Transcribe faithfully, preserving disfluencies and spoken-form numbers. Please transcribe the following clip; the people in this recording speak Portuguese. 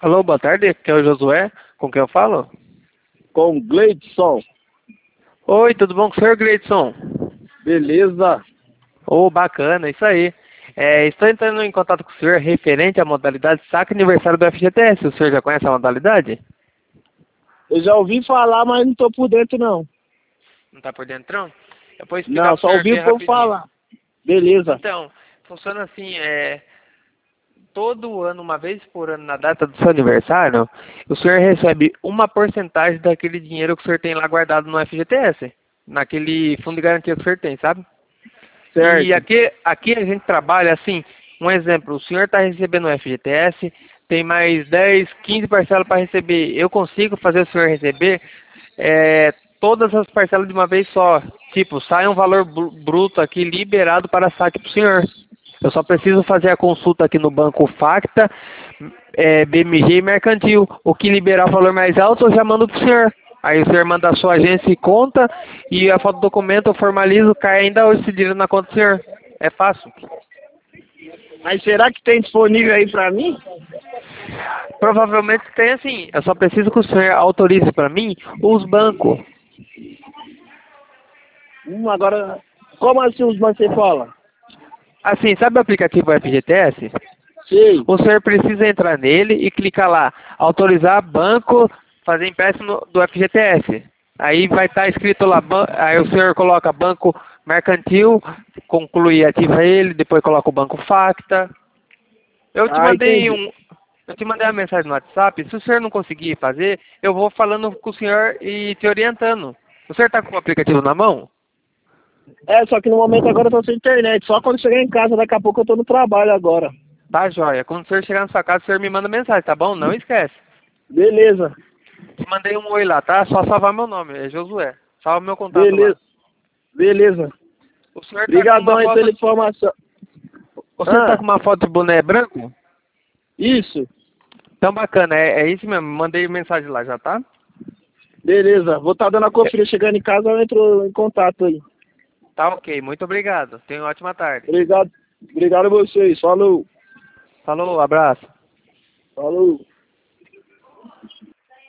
Alô, boa tarde, aqui é o Josué, com quem eu falo? Com Gleidson. Oi, tudo bom com o senhor, Gleidson? Beleza. Ô, bacana, isso aí. É, estou entrando em contato com o senhor referente à modalidade saque aniversário do F G T S. O senhor já conhece a modalidade? Eu já ouvi falar, mas não tô por dentro, não. Não está por dentro, não? Eu vou explicar Não, para o só senhor ouvi aqui o povo rapidinho. falar. Beleza. Então, funciona assim, é... todo ano, uma vez por ano, na data do seu aniversário, o senhor recebe uma porcentagem daquele dinheiro que o senhor tem lá guardado no F G T S, naquele fundo de garantia que o senhor tem, sabe? E Certo. aqui, aqui a gente trabalha assim, um exemplo, o senhor está recebendo o F G T S, tem mais dez, quinze parcelas para receber. Eu consigo fazer o senhor receber é, todas as parcelas de uma vez só. Tipo, sai um valor bru- bruto aqui liberado para saque para o senhor. Eu só preciso fazer a consulta aqui no banco Facta, é, B M G e Mercantil. O que liberar o valor mais alto eu já mando para o senhor. Aí o senhor manda a sua agência e conta, e a foto do documento eu formalizo, cai ainda hoje esse dinheiro na conta do senhor. É fácil. Mas será que tem disponível aí pra mim? Provavelmente tem assim, eu só preciso que o senhor autorize para mim os bancos. Hum, agora, como assim os bancos você fala? Assim, sabe o aplicativo F G T S? Sei. O senhor precisa entrar nele e clicar lá, autorizar banco, fazer empréstimo do F G T S. Aí vai estar escrito lá, ban- aí o senhor coloca banco mercantil, conclui, ativa ele, depois coloca o banco Facta. Eu te Ah, mandei entendi. um, eu te mandei uma mensagem no WhatsApp. Se o senhor não conseguir fazer, eu vou falando com o senhor e te orientando. O senhor está com o aplicativo na mão? É, só que no momento agora eu tô sem internet. Só quando chegar em casa, daqui a pouco eu tô no trabalho agora. Tá, joia. Quando o senhor chegar na sua casa, o senhor me manda mensagem, tá bom? Não esquece. Beleza. Te mandei um oi lá, tá? Só salvar meu nome, é Josué. Salva meu contato lá. Beleza. Beleza. O senhor tá com Obrigadão uma aí foto. pela informação. O senhor tá Ah, com uma foto de boné branco? isso. Então bacana, é, é isso mesmo. Mandei mensagem lá já, tá? Beleza. Vou estar dando a conferida. Chegando em casa, eu entro em contato aí. Tá ok, muito obrigado. Tenha uma ótima tarde. Obrigado. Obrigado a vocês. Falou. Falou, abraço. Falou.